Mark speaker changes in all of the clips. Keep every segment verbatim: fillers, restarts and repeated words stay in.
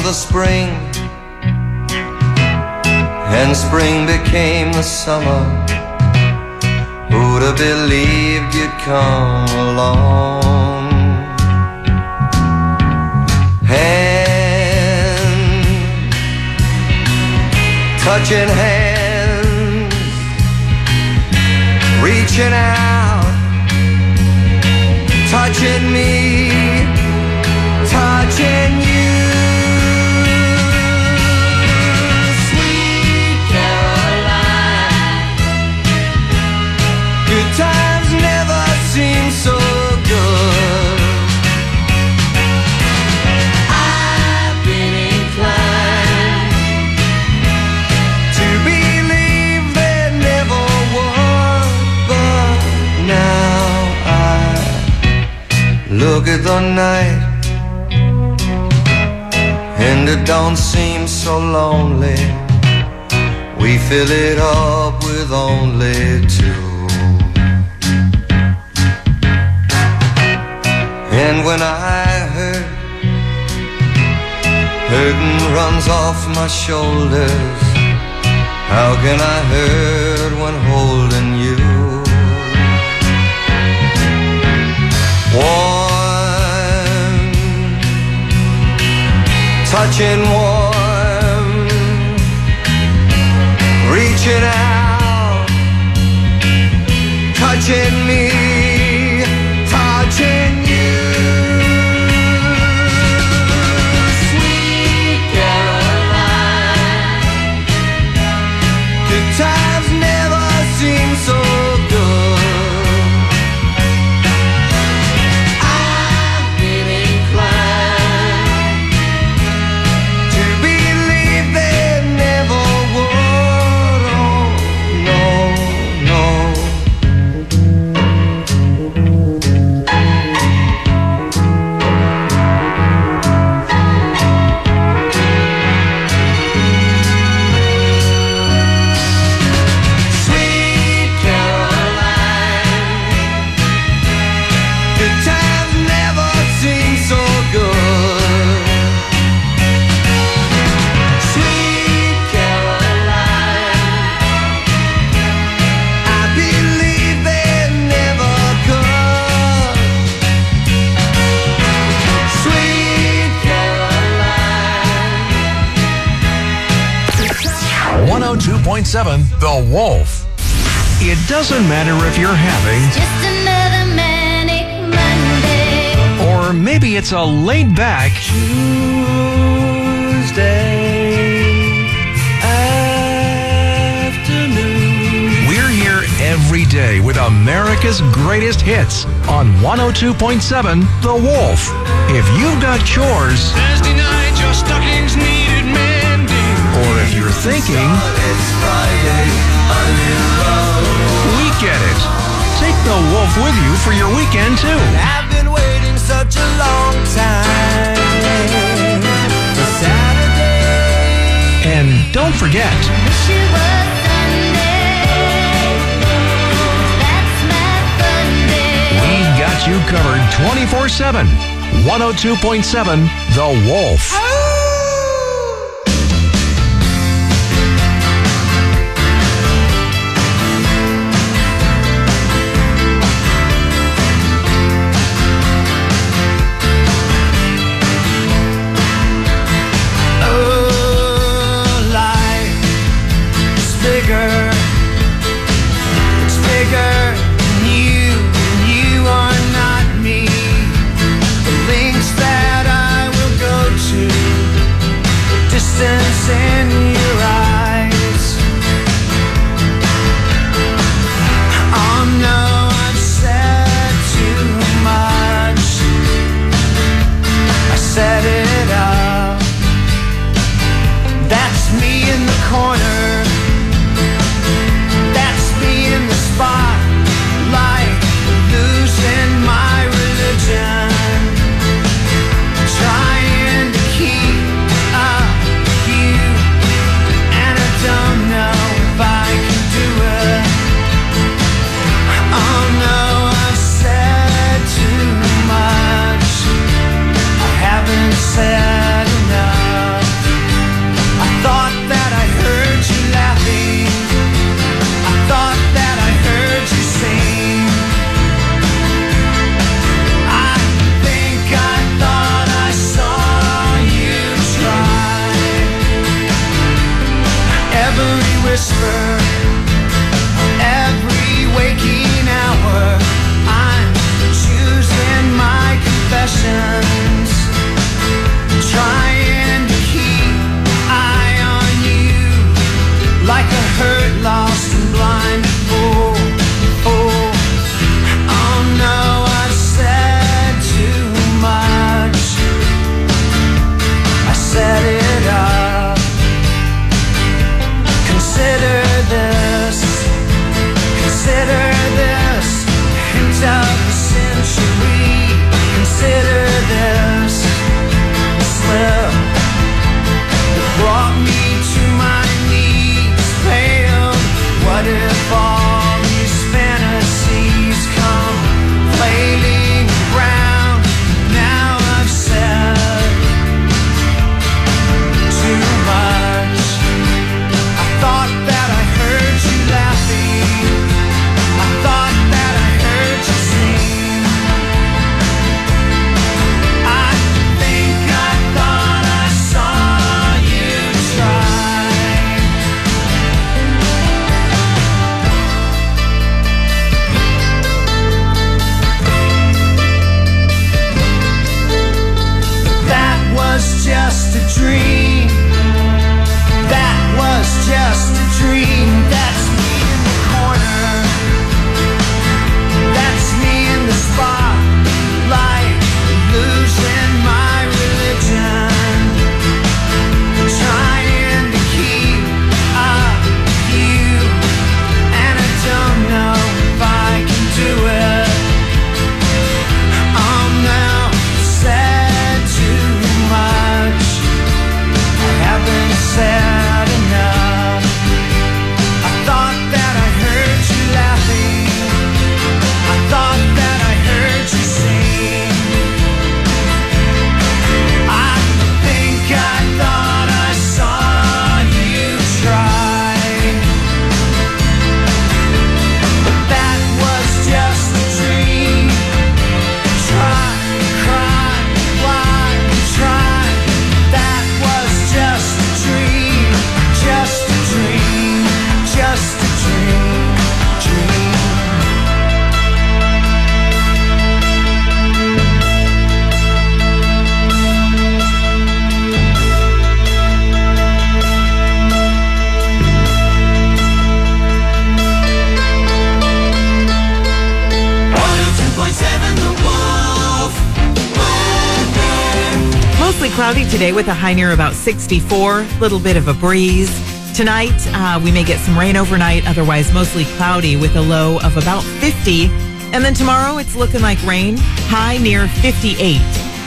Speaker 1: the spring, and spring became the summer. Who'd have believed you'd come along? Hand, touching hands, reaching out, touching me, touching you. Sweet Caroline, good times never seem so good. I've been inclined to believe there never was, but now I look at the night and it don't seem so lonely. We fill it up with only two. And when I hurt, hurting runs off my shoulders. How can I hurt when holding you? Warm, touching warm, reaching out, touching me, touching you. Sweet Caroline, good times never seem so good. I've been inclined to believe there never would. Oh, no, no. Sweet Caroline, good times never seem so good. Sweet Caroline, I believe they never could. Sweet Caroline.
Speaker 2: one oh two point seven The Wolf. It doesn't matter if you're having,
Speaker 3: Just another manic Monday.
Speaker 2: or maybe it's a laid back
Speaker 1: Tuesday afternoon.
Speaker 2: We're here every day with America's greatest hits on one oh two point seven The Wolf. If you've got chores,
Speaker 4: Thursday night, your stockings needed mending.
Speaker 2: or if you're thinking,
Speaker 1: It's Friday, I'm in love.
Speaker 2: we get it. Take The Wolf with you for your weekend too.
Speaker 1: I've been waiting such a long time for Saturday.
Speaker 2: And don't forget,
Speaker 3: Wish it was Sunday. That's my fun day.
Speaker 2: we got you covered twenty-four seven. one oh two point seven The Wolf.
Speaker 1: Oh, life is bigger. It's bigger than you, and you are not me. The lengths that I will go to
Speaker 5: cloudy today with a high near about sixty-four. Little bit of a breeze. Tonight, uh, we may get some rain overnight. Otherwise, mostly cloudy with a low of about fifty. And then tomorrow, it's looking like rain. High near fifty-eight.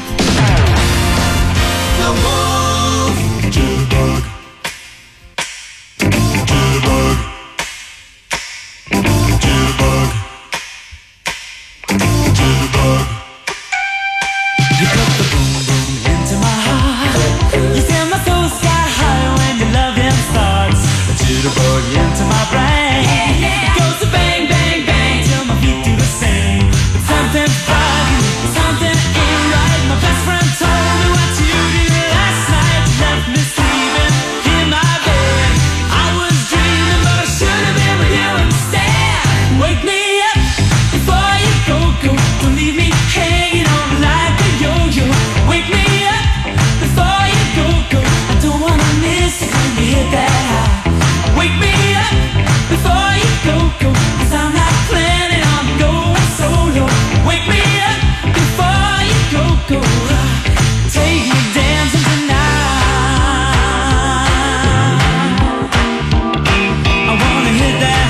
Speaker 6: Into my brain, it goes to bang, bang, bang till my feet do the same. But something's bugging, something ain't right. My best friend told me what you did last night. You left me sleeping in my bed. I was dreaming, but I should have been with you instead. Wake me up before you go, go. Don't leave me hanging on like a yo-yo. Wake me up before you go, go. I don't wanna miss it when you hit that high. Wake me up before you go, go. Cause I'm not planning on going solo. Wake me up before you go, go. Take me dancing tonight. I wanna hit that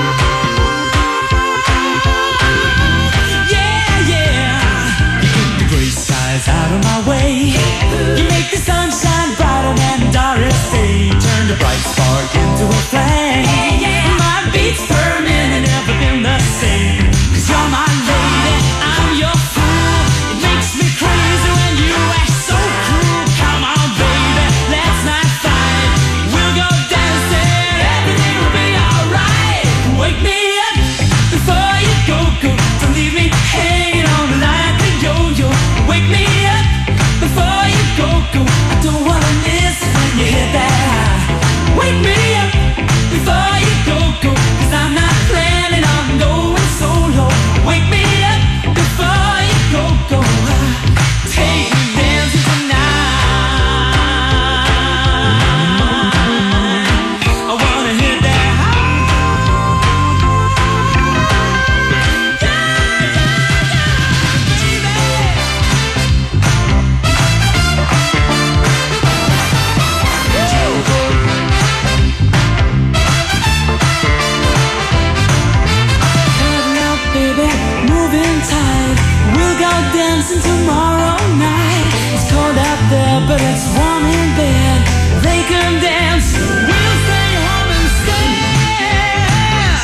Speaker 6: high. Yeah, yeah. You get the gray skies out of my way. You make the sunshine brighter than Doris Day. Turn the bright spark into a flame. My beats per minute never been the same. Cause you're my lady, I'm your fool. It makes me crazy when you act so cruel. Come on baby, let's not fight. We'll go dancing, everything will be alright. Wake me up before you go, go. Don't leave me hanging on like a yo-yo. Wake me up before you go, go. I don't wanna miss it when you hit that high. Wake me up before you go, go. Cause I'm not planning on going solo. Wake me up before you go, go. Take me dancing tonight. I wanna hit that dancing tomorrow night. It's cold out there, but it's warm in bed. They can dance, we'll stay home instead.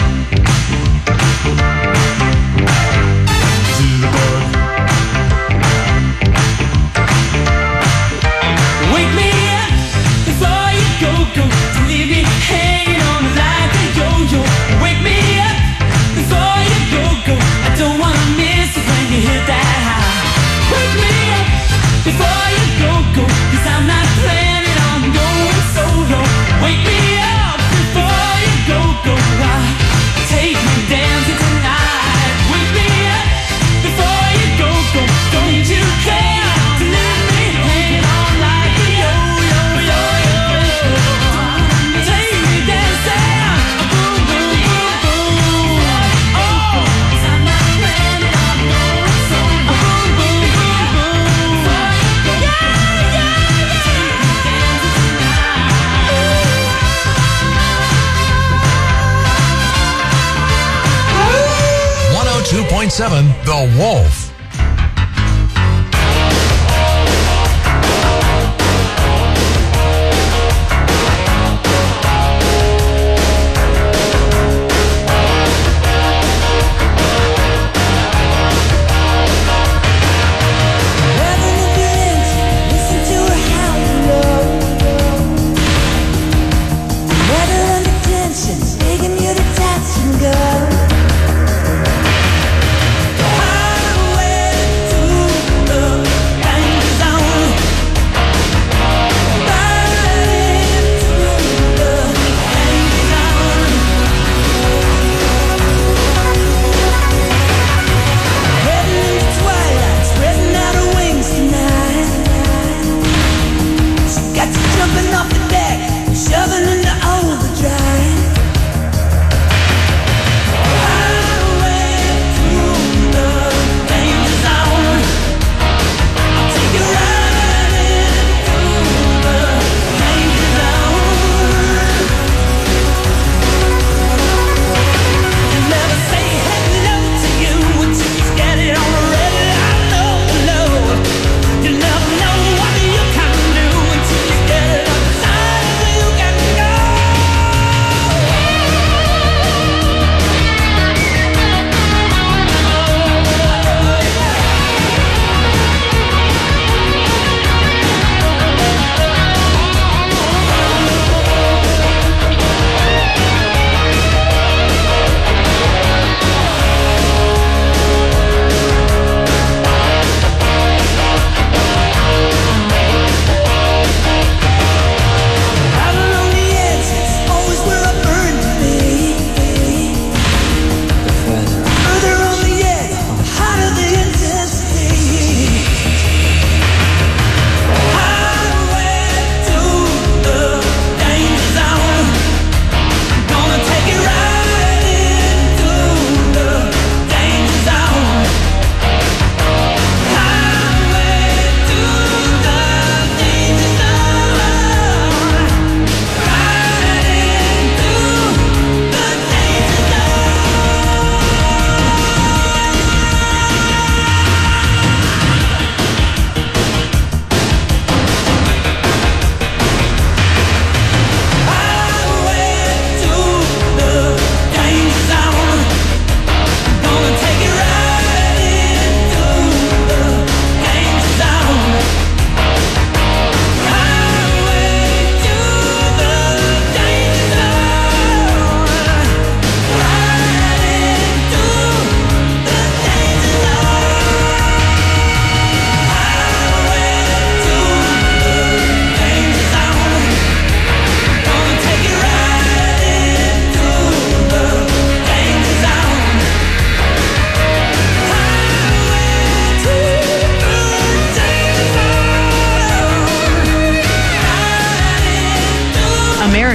Speaker 6: Wake me up before you go, go. Don't leave me hanging on like a yo-yo. Wake me up before you go, go. I don't wanna miss it when you hit that. Wake me up before you go, go. Cause I'm not planning on going solo. Wake me up before you go, go. Take me dancing tonight. Wake me up before you go, go. Don't you care to leave me hanging on like a yo-yo, yo-yo. Take me dancing, boom, boom, boom, boom. Oh, cause I'm not planning on going solo. Boom, boom, boom, boom. Yeah, yeah, yeah.
Speaker 2: one oh two point seven The Wolf.
Speaker 6: Listen to her howl below. Never under tension, begging you to touch and go. Hide away.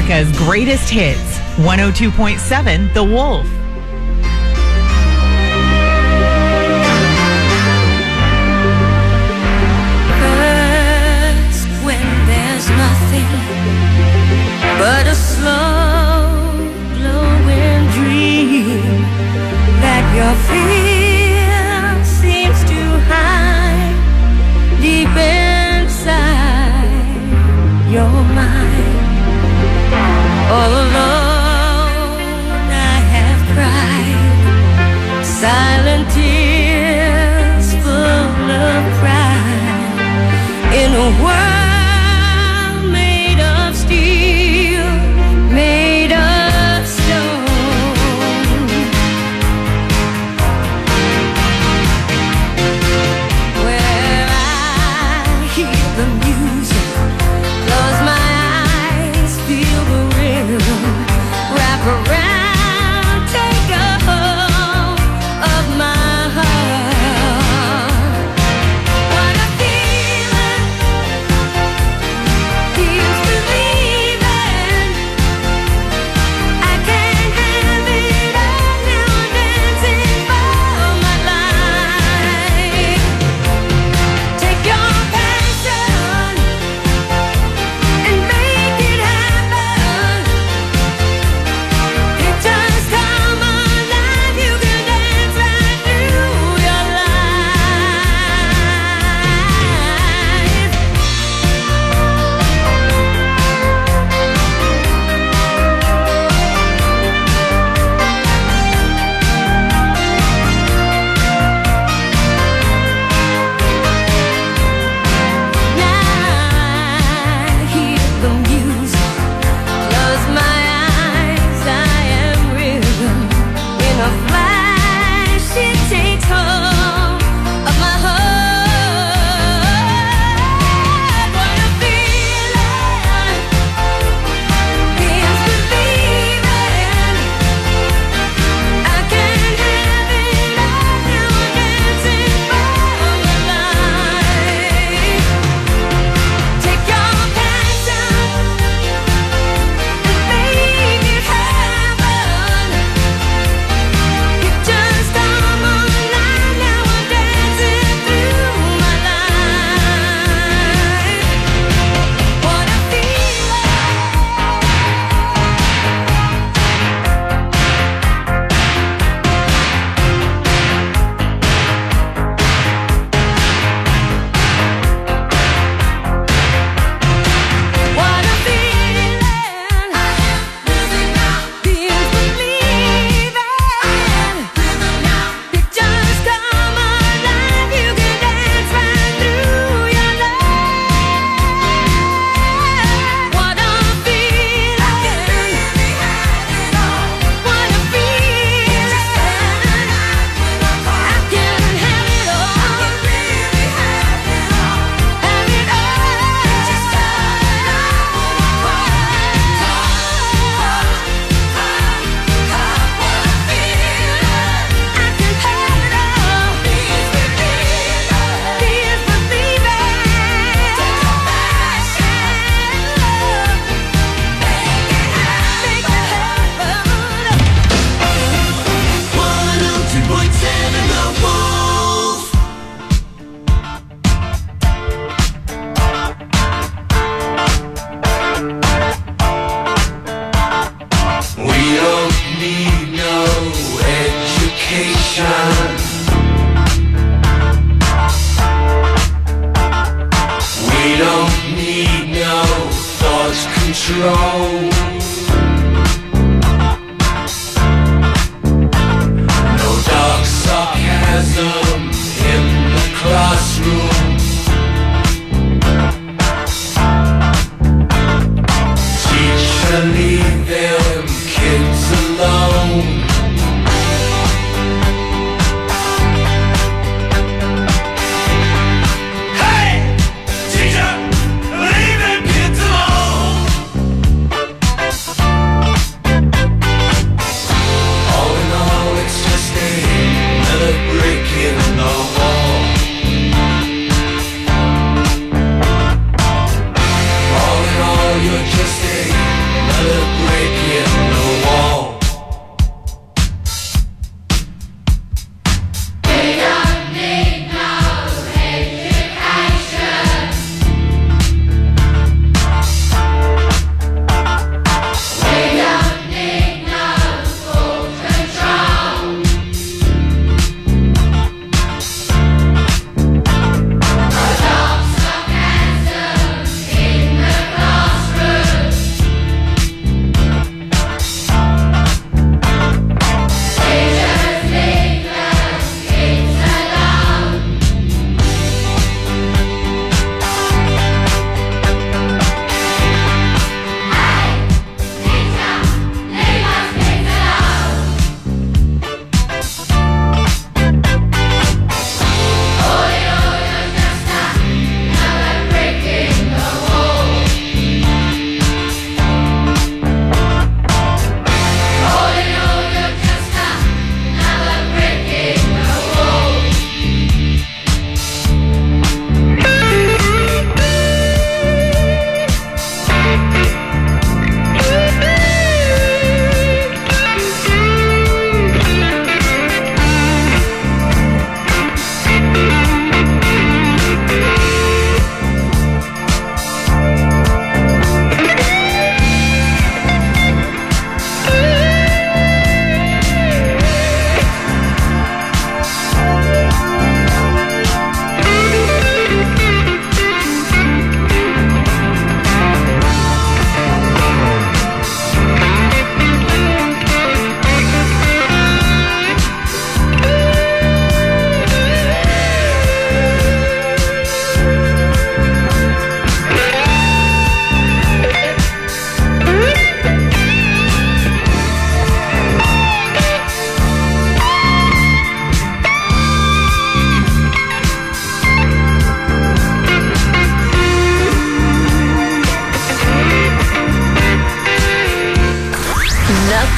Speaker 5: America's greatest hits. one oh two point seven The Wolf.
Speaker 7: Hurts when there's nothing but a slow glowing dream that your fear seems to hide deep inside your mind. All alone I have cried silent tears full of pride in a world made of steel, made of stone. Where I hear the music, close my eyes, feel the rhythm, wrap around, take a hold of my heart. What a feeling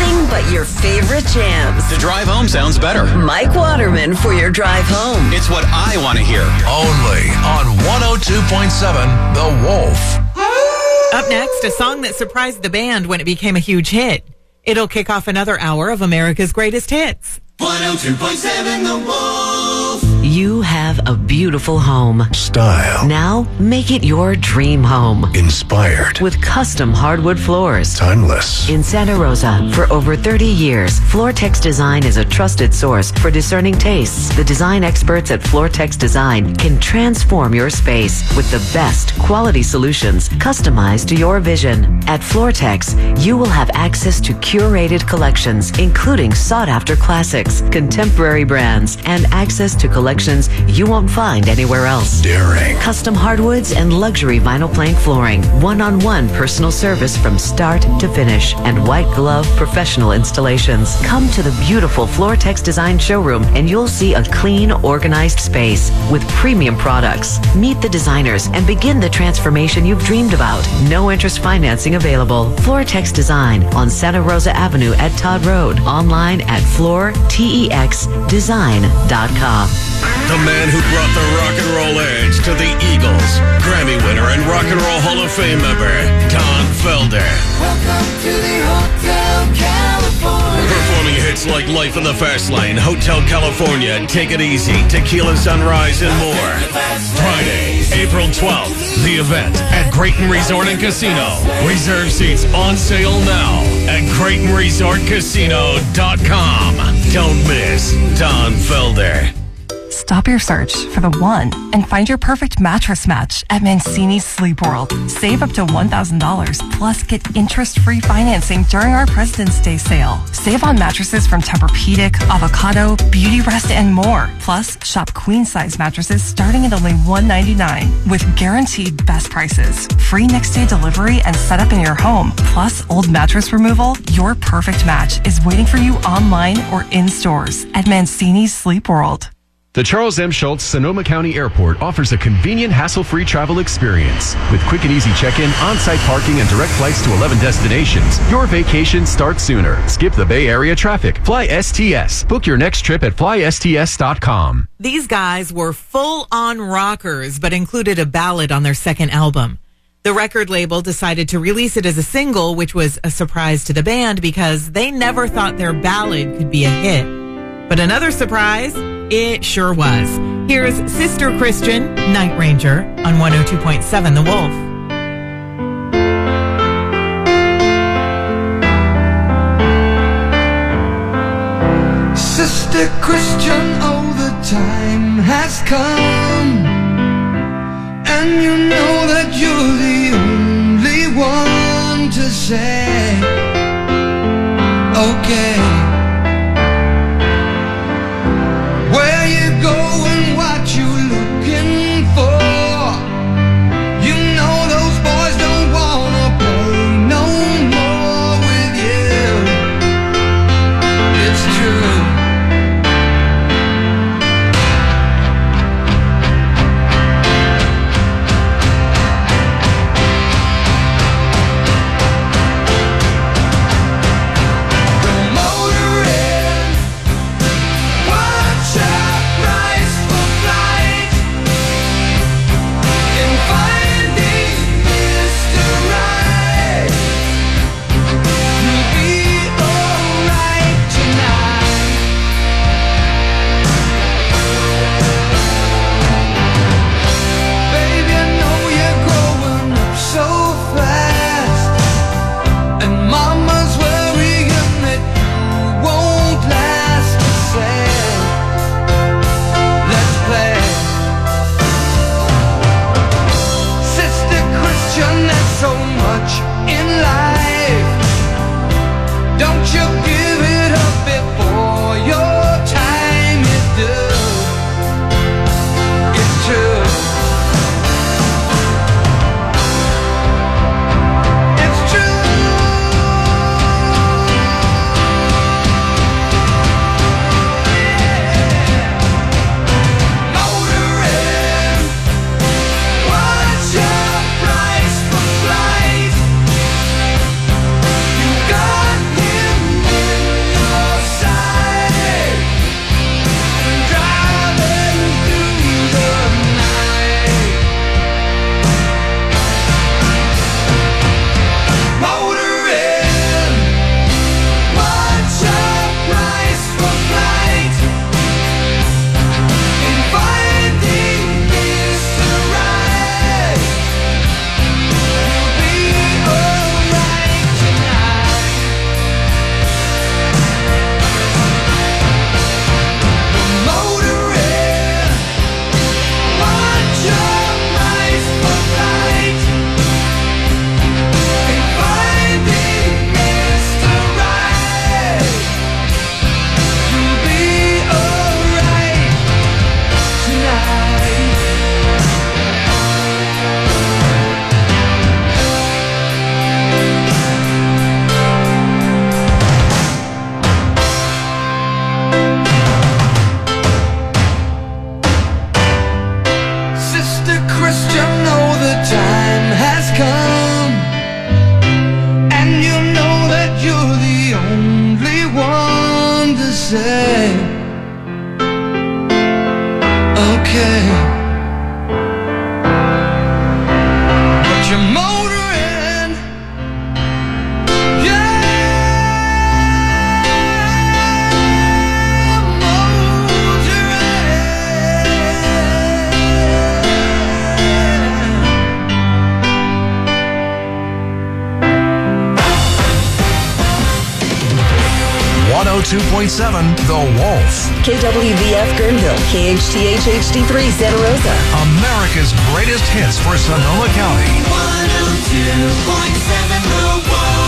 Speaker 8: Nothing but your favorite jams.
Speaker 9: The drive home sounds better.
Speaker 8: Mike Waterman for your drive home.
Speaker 9: It's what I want to hear.
Speaker 2: Only on one oh two point seven The Wolf.
Speaker 5: Up next, a song that surprised the band when it became a huge hit. It'll kick off another hour of America's greatest hits.
Speaker 6: one oh two point seven The Wolf.
Speaker 10: You have a beautiful home.
Speaker 2: Style.
Speaker 10: Now make it your dream home.
Speaker 2: Inspired.
Speaker 10: With custom hardwood floors.
Speaker 2: Timeless.
Speaker 10: In Santa Rosa, for over thirty years, Floortex Design is a trusted source for discerning tastes. The design experts at Floortex Design can transform your space with the best quality solutions customized to your vision. At Floortex, you will have access to curated collections, including sought-after classics, contemporary brands, and access to collections you won't find anywhere else.
Speaker 2: Daring.
Speaker 10: Custom hardwoods and luxury vinyl plank flooring, one-on-one personal service from start to finish, and white glove professional installations. Come to the beautiful Floortex Design showroom and you'll see a clean, organized space with premium products. Meet the designers and begin the transformation you've dreamed about. No interest financing available. Floortex Design on Santa Rosa Avenue at Todd Road. Online at floor tex design dot com.
Speaker 4: The man who brought the rock and roll edge to the Eagles, Grammy winner and Rock and Roll Hall of Fame member, Don Felder.
Speaker 6: Welcome to the Hotel California.
Speaker 4: Performing hits like Life in the Fast Lane, Hotel California, Take It Easy, Tequila Sunrise, and more. Friday, April twelfth, the event at Creighton Resort and Casino. Reserve seats on sale now at Creighton Resort Casino dot com. Don't miss Don Felder.
Speaker 11: Stop your search for the one and find your perfect mattress match at Mancini's Sleep World. Save up to one thousand dollars plus get interest-free financing during our President's Day sale. Save on mattresses from Tempur-Pedic, Avocado, Beauty Rest, and more. Plus, shop queen-size mattresses starting at only one hundred ninety-nine dollars with guaranteed best prices, free next-day delivery, and setup in your home. Plus, old mattress removal. Your perfect match is waiting for you online or in stores at Mancini's Sleep World.
Speaker 12: The Charles M. Schultz Sonoma County Airport offers a convenient, hassle-free travel experience. With quick and easy check-in, on-site parking, and direct flights to eleven destinations, your vacation starts sooner. Skip the Bay Area traffic. Fly S T S. Book your next trip at fly S T S dot com.
Speaker 5: These guys were full-on rockers, but included a ballad on their second album. The record label decided to release it as a single, which was a surprise to the band because they never thought their ballad could be a hit. But another surprise, it sure was. Here's Sister Christian, Night Ranger, on one oh two point seven The Wolf.
Speaker 1: Sister Christian, oh, the time has come, and you know that you're the only one to say, okay. Where you going, what you looking for? You know those boys don't wanna play no more with you. It's true. first, you know the time has come, and you know that you're the only one to say, okay. But you're motoring, yeah,
Speaker 2: one oh two point seven The Wolf.
Speaker 8: K W V F Guerneville, K H T H H D three Santa Rosa.
Speaker 2: America's greatest hits for Sonoma County.
Speaker 6: one oh two point seven The Wolf.